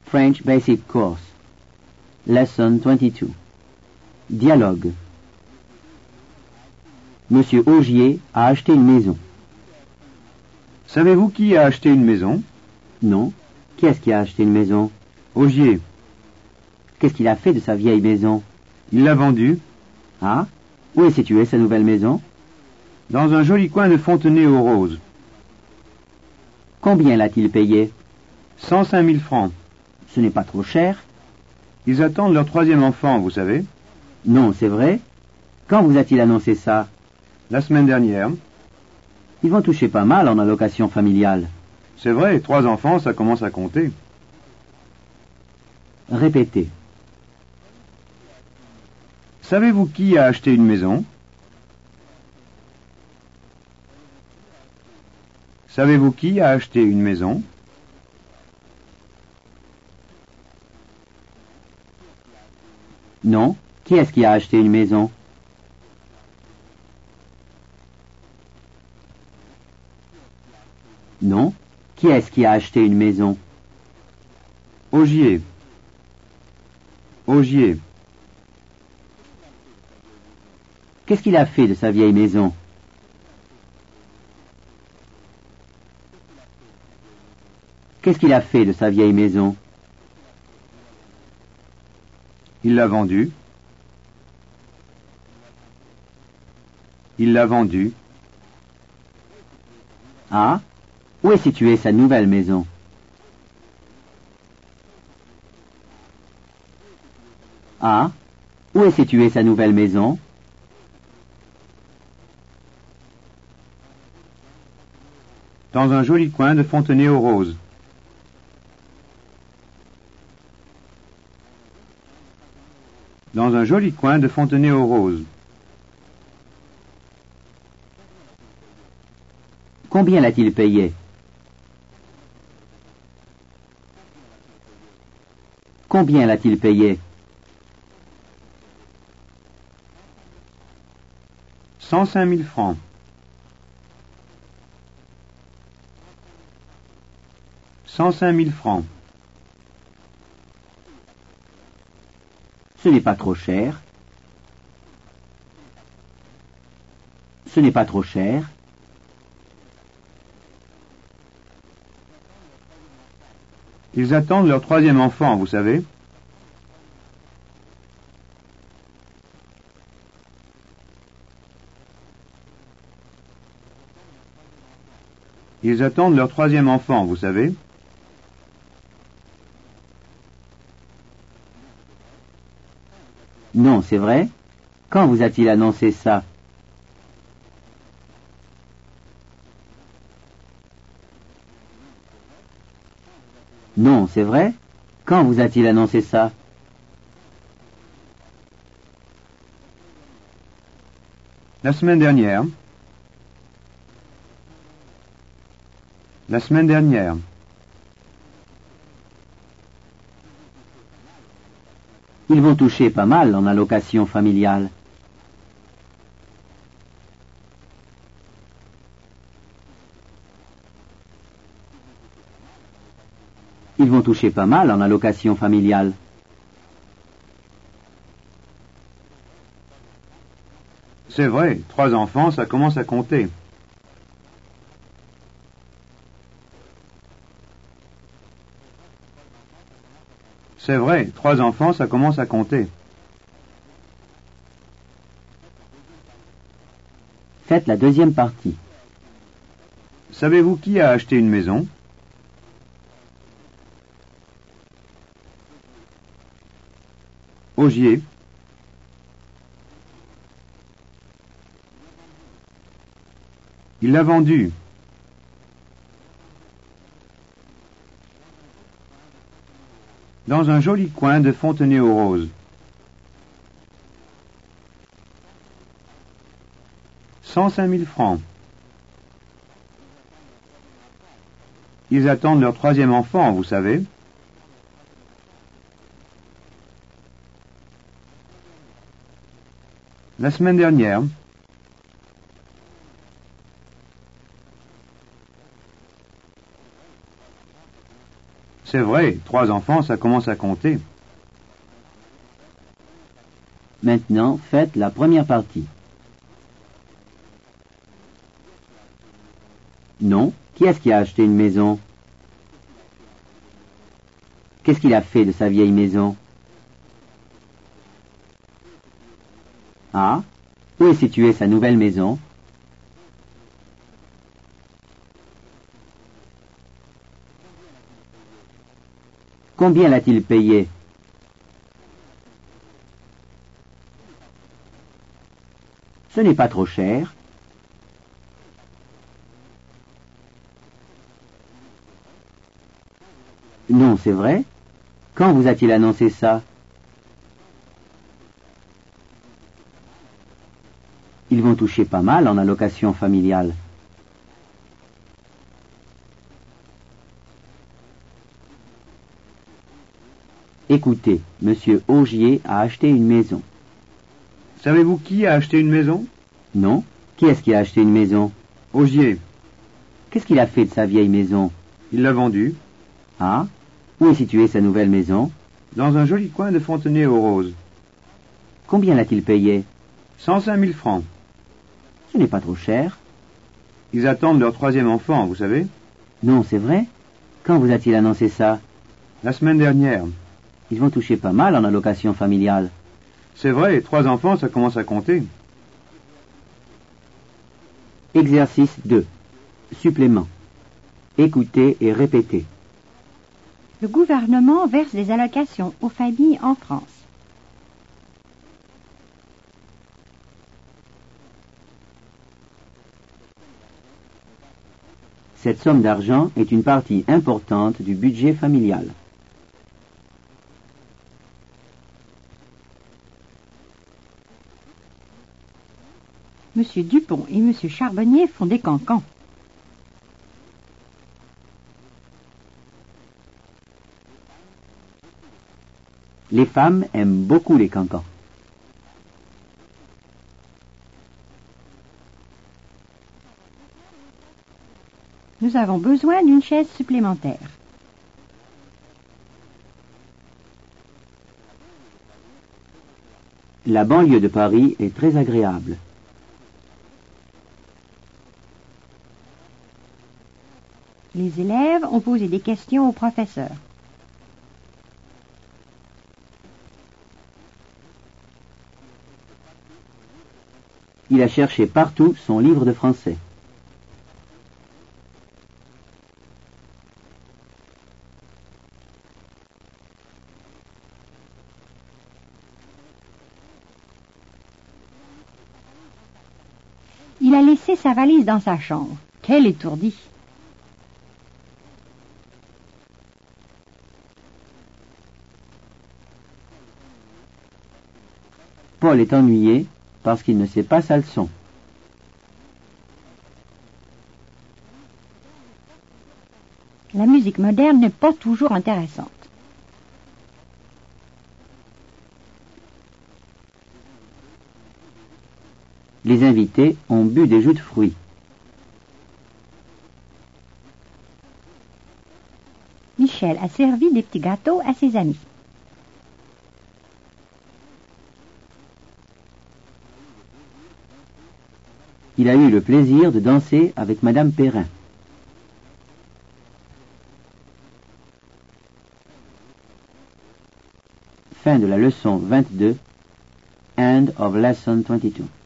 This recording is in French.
French Basic Course. Lesson 22. Dialogue. Monsieur Augier a acheté une maison. Savez-vous qui a acheté une maison? Non. Qui est-ce qui a acheté une maison? Augier. Qu'est-ce qu'il a fait de sa vieille maison? Il l'a vendue Ah? Où est située sa nouvelle maison? dans un joli coin de Fontenay-aux-Roses. Combien l'a-t-il payé? 105 000 francs. Ce n'est pas trop cher? Ils attendent leur troisième enfant, vous savez. Non, c'est vrai. Quand vous a-t-il annoncé ça? La semaine dernière. Ils vont toucher pas mal en allocation familiale. C'est vrai, 3 enfants, ça commence à compter. Répétez. Savez-vous qui a acheté une maison? Savez-vous qui a acheté une maison? Non. Qui est-ce qui a acheté une maison? Non. Qui est-ce qui a acheté une maison? Augier. Augier. Qu'est-ce qu'il a fait de sa vieille maison? Qu'est-ce qu'il a fait de sa vieille maison? Il l'a vendue. Il l'a vendue. Ah? Où est située sa nouvelle maison? Ah? Où est située sa nouvelle maison? Dans un joli coin de Fontenay-aux-Roses. Dans un joli coin de Fontenay-aux-Roses. Combien l'a-t-il payé? Combien l'a-t-il payé? 105 000 francs. 105 000 francs. Ce n'est pas trop cher. Ce n'est pas trop cher. Ils attendent leur troisième enfant, vous savez. Ils attendent leur troisième enfant, vous savez. Non, c'est vrai. Quand vous a-t-il annoncé ça? Non, c'est vrai. Quand vous a-t-il annoncé ça? La semaine dernière. La semaine dernière. Ils vont toucher pas mal en allocation familiale. Ils vont toucher pas mal en allocation familiale. C'est vrai, 3 enfants, ça commence à compter. C'est vrai, 3 enfants, ça commence à compter. Faites la deuxième partie. Savez-vous qui a acheté une maison? Augier. Il l'a vendue. Dans un joli coin de Fontenay-aux-Roses. 105 000 francs. Ils attendent leur troisième enfant, vous savez. La semaine dernière. C'est vrai, 3 enfants, ça commence à compter. Maintenant, faites la première partie. Non. Qui est-ce qui a acheté une maison? Qu'est-ce qu'il a fait de sa vieille maison? Ah. Où est située sa nouvelle maison? Combien l'a-t-il payé? Ce n'est pas trop cher. Non, c'est vrai. Quand vous a-t-il annoncé ça? Ils vont toucher pas mal en allocation familiale. Écoutez, Monsieur Augier a acheté une maison. Savez-vous qui a acheté une maison? Non. Qui est-ce qui a acheté une maison? Augier. Qu'est-ce qu'il a fait de sa vieille maison? Il l'a vendue. Ah. Où est située sa nouvelle maison? Dans un joli coin de Fontenay-aux-Roses. Combien l'a-t-il payé? 105 000 francs. Ce n'est pas trop cher. Ils attendent leur 3e enfant, vous savez? Non, c'est vrai. Quand vous a-t-il annoncé ça? La semaine dernière. Ils vont toucher pas mal en allocation familiale. C'est vrai, 3 enfants, ça commence à compter. Exercice 2. Supplément. Écoutez et répétez. Le gouvernement verse des allocations aux familles en France. Cette somme d'argent est une partie importante du budget familial. Monsieur Dupont et Monsieur Charbonnier font des cancans. Les femmes aiment beaucoup les cancans. Nous avons besoin d'une chaise supplémentaire. La banlieue de Paris est très agréable. Les élèves ont posé des questions au professeur. Il a cherché partout son livre de français. Il a laissé sa valise dans sa chambre. Quel étourdi! Paul est ennuyé parce qu'il ne sait pas sa leçon. La musique moderne n'est pas toujours intéressante. Les invités ont bu des jus de fruits. Michel a servi des petits gâteaux à ses amis. Il a eu le plaisir de danser avec Madame Perrin. Fin de la leçon 22. End of lesson 22.